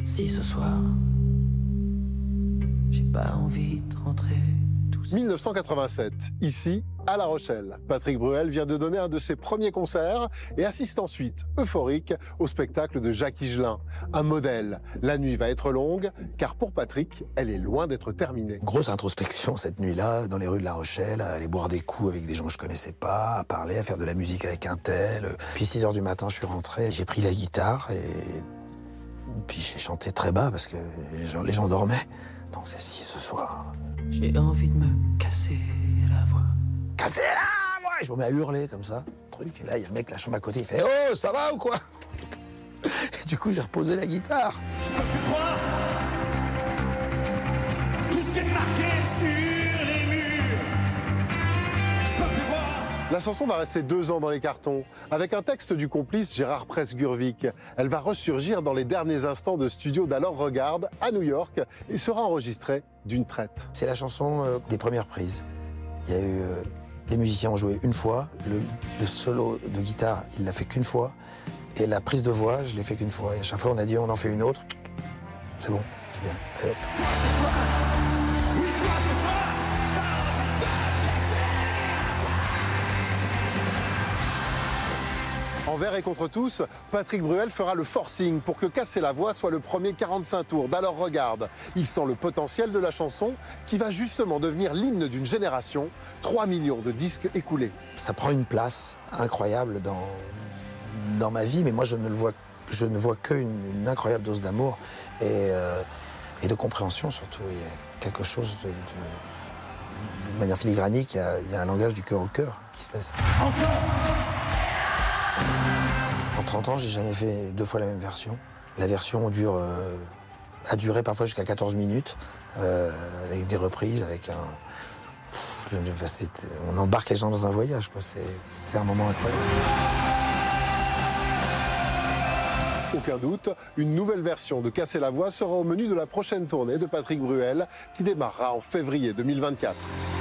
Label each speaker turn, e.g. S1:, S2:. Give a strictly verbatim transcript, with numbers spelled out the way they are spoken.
S1: Si ce soir, j'ai pas envie de rentrer tout seul.
S2: mille neuf cent quatre-vingt-sept, ici, à La Rochelle. Patrick Bruel vient de donner un de ses premiers concerts et assiste ensuite, euphorique, au spectacle de Jacques Higelin. Un modèle. La nuit va être longue, car pour Patrick, elle est loin d'être terminée.
S3: Grosse introspection cette nuit-là, dans les rues de La Rochelle, à aller boire des coups avec des gens que je connaissais pas, à parler, à faire de la musique avec un tel. Puis six heures du matin, je suis rentré, j'ai pris la guitare et puis j'ai chanté très bas parce que les gens, les gens dormaient. Donc c'est si ce soir.
S1: J'ai envie de me casser la voix.
S3: Casser la voix! Je me mets à hurler comme ça, truc. Et là, il y a le mec de la chambre à côté, il fait « Oh, ça va ou quoi ?» Et du coup, j'ai reposé la guitare.
S4: Je peux plus croire tout ce qui est marqué sur les murs. Je peux plus voir.
S2: La chanson va rester deux ans dans les cartons, avec un texte du complice Gérard Press-Gurvic. Elle va ressurgir dans les derniers instants de studio d'Alors Regarde, à New York, et sera enregistrée d'une traite.
S3: C'est la chanson euh, des premières prises. Il y a eu... Euh, les musiciens ont joué une fois, le, le solo de guitare, il l'a fait qu'une fois, et la prise de voix, je l'ai fait qu'une fois. Et à chaque fois, on a dit, on en fait une autre. C'est bon, c'est bien. Allez, hop.
S4: Toi ce soir, oui toi ce soir,
S2: Envers et contre tous, Patrick Bruel fera le forcing pour que Casser la voix soit le premier quarante-cinq tours d'Alors Regarde. Il sent le potentiel de la chanson qui va justement devenir l'hymne d'une génération. trois millions de disques écoulés.
S3: Ça prend une place incroyable dans, dans ma vie, mais moi je ne le vois, je ne vois qu'une une incroyable dose d'amour et, euh, et de compréhension surtout. Il y a quelque chose de, de, de manière filigranique, il y, a, il y a un langage du cœur au cœur qui se passe. En trente ans, j'ai jamais fait deux fois la même version. La version dure, euh, a duré parfois jusqu'à quatorze minutes, euh, avec des reprises, avec un... Pff, on embarque les gens dans un voyage, quoi. C'est un moment incroyable.
S2: Aucun doute, une nouvelle version de Casser la voix sera au menu de la prochaine tournée de Patrick Bruel, qui démarrera en février deux mille vingt-quatre.